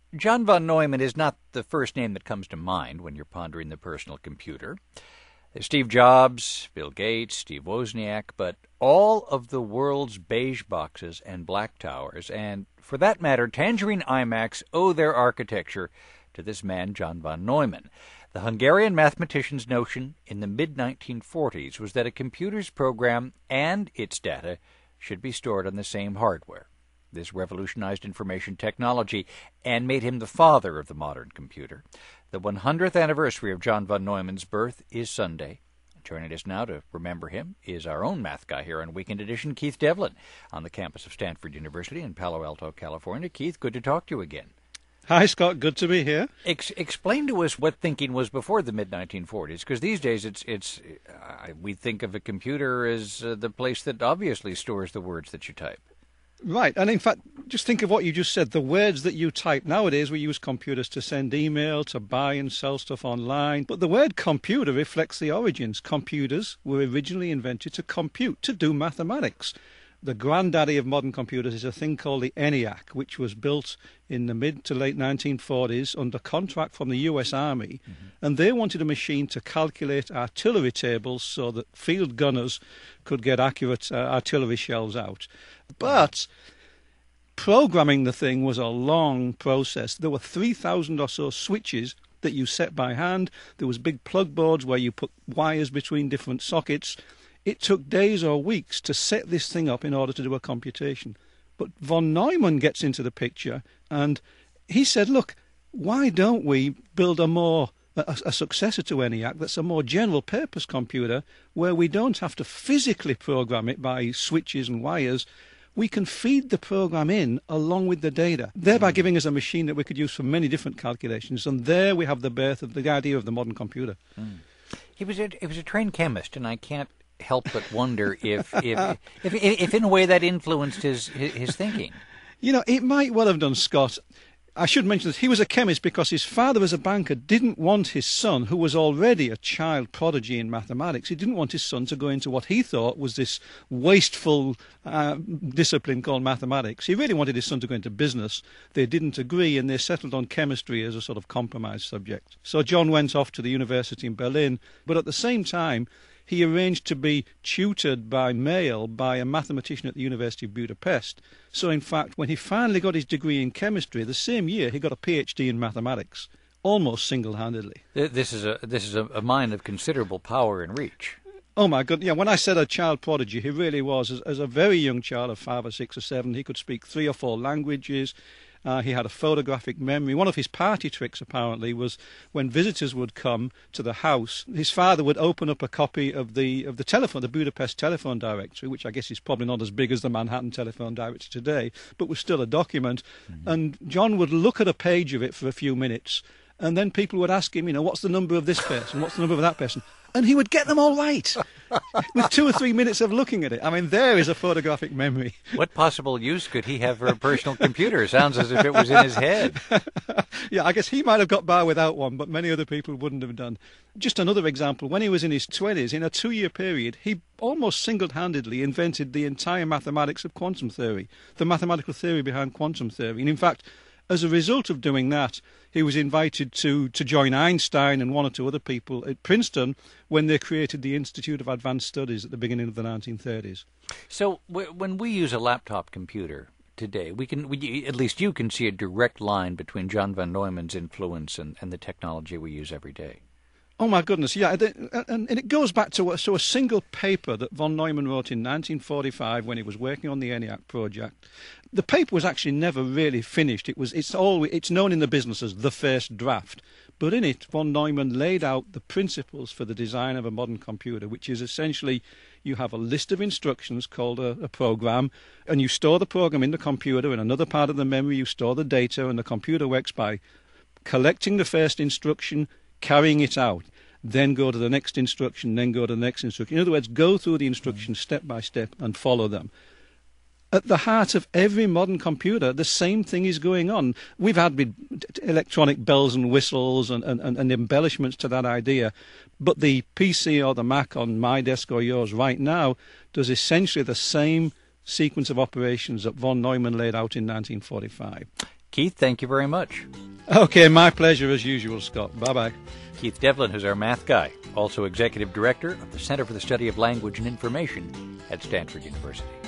John von Neumann is not the first name that comes to mind when you're pondering the personal computer. There's Steve Jobs, Bill Gates, Steve Wozniak, but all of the world's beige boxes and black towers, and for that matter, Tangerine iMacs owe their architecture to this man, John von Neumann. The Hungarian mathematician's notion in the mid-1940s was that a computer's program and its data should be stored on the same hardware. This revolutionized information technology and made him the father of the modern computer. The 100th anniversary of John von Neumann's birth is Sunday. Joining us now to remember him is our own math guy here on Weekend Edition, Keith Devlin, on the campus of Stanford University in Palo Alto, California. Keith, good to talk to you again. Hi, Scott. Good to be here. Explain to us what thinking was before the mid-1940s, because these days we think of a computer as the place that obviously stores the words that you type. Right, and in fact, just think of what you just said. The words that you type nowadays, we use computers to send email, to buy and sell stuff online. But the word computer reflects the origins. Computers were originally invented to compute, to do mathematics. The granddaddy of modern computers is a thing called the ENIAC, which was built in the mid to late 1940s under contract from the US Army. And they wanted a machine to calculate artillery tables so that field gunners could get accurate artillery shells out. But programming the thing was a long process. There were 3,000 or so switches that you set by hand. There was big plug boards where you put wires between different sockets. It took days or weeks to set this thing up in order to do a computation. But von Neumann gets into the picture, and he said, look, why don't we build a successor to ENIAC that's a more general-purpose computer where we don't have to physically program it by switches and wires. We can feed the program in along with the data, thereby giving us a machine that we could use for many different calculations. And there we have the birth of the idea of the modern computer. He was a trained chemist, and I can't help but wonder if in a way that influenced his thinking. You know, it might well have done, Scott. I should mention that he was a chemist because his father, as a banker, didn't want his son, who was already a child prodigy in mathematics, he didn't want his son to go into what he thought was this wasteful discipline called mathematics. He really wanted his son to go into business. They didn't agree, and they settled on chemistry as a sort of compromise subject. So John went off to the university in Berlin, but at the same time, he arranged to be tutored by mail by a mathematician at the University of Budapest. So, in fact, when he finally got his degree in chemistry, the same year he got a PhD in mathematics, almost single-handedly. This is a mind of considerable power and reach. Oh, my God. Yeah, when I said a child prodigy, he really was. As a very young child of 5 or 6 or 7, he could speak 3 or 4 languages. He had a photographic memory. One of his party tricks, apparently, was when visitors would come to the house, his father would open up a copy of the telephone, the Budapest telephone directory, which I guess is probably not as big as the Manhattan telephone directory today, but was still a document. And John would look at a page of it for a few minutes, and then people would ask him, what's the number of this person? What's the number of that person? And he would get them all right with 2 or 3 minutes of looking at it. I mean, there is a photographic memory. What possible use could he have for a personal computer? Sounds as if it was in his head. Yeah, I guess he might have got by without one, but many other people wouldn't have done. Just another example, when he was in his 20s, in a 2-year period, he almost single-handedly invented the entire mathematics of quantum theory, the mathematical theory behind quantum theory. And in fact, as a result of doing that, he was invited to join Einstein and 1 or 2 other people at Princeton when they created the Institute of Advanced Studies at the beginning of the 1930s. So when we use a laptop computer today, at least you can see a direct line between John von Neumann's influence and the technology we use every day. Oh, my goodness, yeah. And it goes back to a single paper that von Neumann wrote in 1945 when he was working on the ENIAC project. The paper was actually never really finished. It's known in the business as the first draft. But in it, von Neumann laid out the principles for the design of a modern computer, which is essentially you have a list of instructions called a program, and you store the program in the computer. In another part of the memory, you store the data, and the computer works by collecting the first instruction, carrying it out, then go to the next instruction, then go to the next instruction. In other words, go through the instructions step by step and follow them. At the heart of every modern computer, the same thing is going on. We've had electronic bells and whistles and embellishments to that idea, but the PC or the Mac on my desk or yours right now does essentially the same sequence of operations that von Neumann laid out in 1945. Keith, thank you very much. Okay, my pleasure as usual, Scott. Bye-bye. Keith Devlin is our math guy, also executive director of the Center for the Study of Language and Information at Stanford University.